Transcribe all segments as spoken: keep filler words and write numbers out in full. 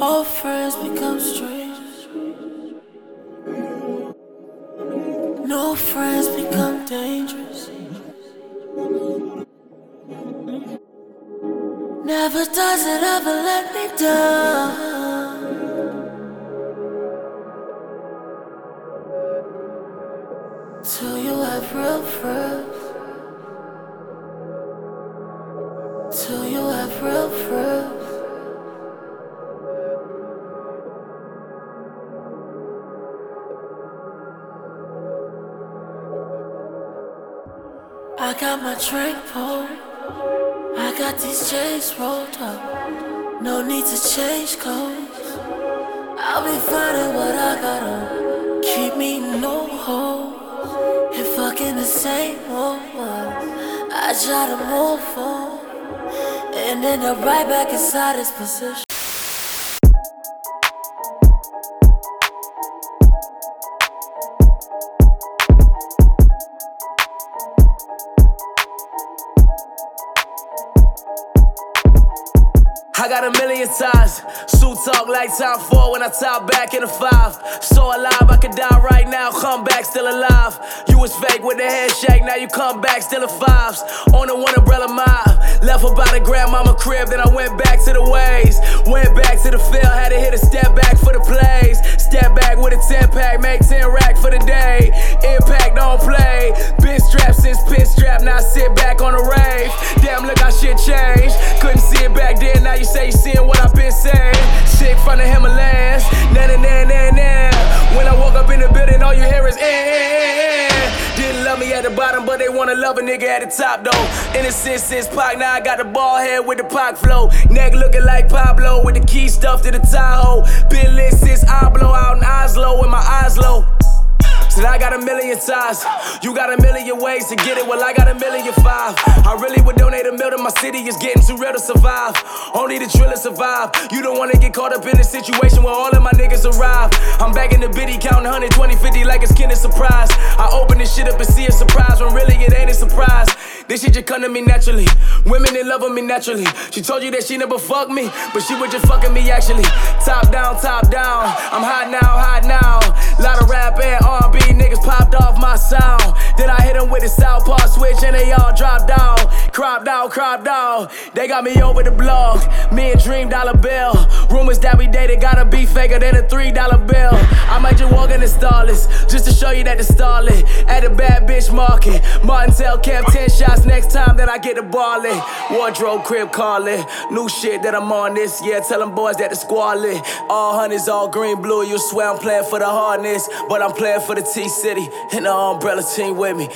Old friends become strangers. No friends become dangerous. Never does it ever let me down. Till you have real friends. Till you have real friends. I got my drink pulled. I got these chains rolled up. No need to change clothes. I'll be fine in what I got on. Keep me no holes. And fucking the same old ones. I try to move on and end up right back inside this position. I got a million ties. Suit talk like time four when I top back in a five. So alive, I could die right now, come back still alive. You was fake with the handshake, now you come back still a fives. On the one umbrella mob, left about a grandmama crib, then I went back to the ways. Went back to the field, had to hit a step back for the plays. Step back with a ten pack, make ten rack for the day. Impact don't play. Been strapped since pin strap, now I sit back on the rave. Damn, look how shit changed. Couldn't see it back then, now you say you seeing what I've been saying. Sick from the Himalayas, na na na na na. When I woke up in the building, all you hear is eh, eh, eh. Didn't love me at the bottom, but they wanna love a nigga at the top though. Innocent since Pac, now I got the ball head with the Pac flow. Neck looking like Pablo with the key stuffed in the Tahoe. Been lit since I blow out in Oslo with my eyes low. Said I got a million ties, you got a million ways to get it, well I got a million five. I really would donate a mil to my city, it's getting too real to survive. Only the driller survive, you don't wanna get caught up in a situation where all of my niggas arrive. I'm back in the biddy counting one hundred, twenty, fifty like it's Kinder Surprise. I open this shit up and see a surprise when really it ain't a surprise. This shit just come to me naturally, women in love with me naturally. She told you that she never fucked me, but she was just fucking me actually. Top down, top down, I'm hot now, hot now. Lot of rap and R and B niggas popped off my sound. Then I hit them with the southpaw switch and they all dropped down. Cropped out, cropped out. They got me over the blog. Me and Dream Dollar Bill. Rumors that we dated gotta be faker than a three dollar bill. I might just walk in the starless just to show you that the starlet at a bad bitch market. Martin tell Kev ten shots next time that I get the ballin'. Wardrobe crib callin'. New shit that I'm on this. Yeah, tell them boys that the squad lit. All hundreds, all green, blue. You swear I'm playing for the hardness, but I'm playing for the T-City and the umbrella team with me.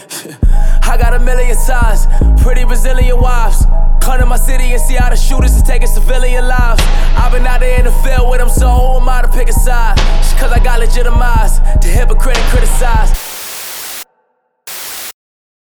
I got a million ties, pretty Brazilian wives. Come to my city and see how the shooters is taking civilian lives. I've been out there in the field with them, so who am I to pick a side? Just cause I got legitimized, the hypocrite criticize.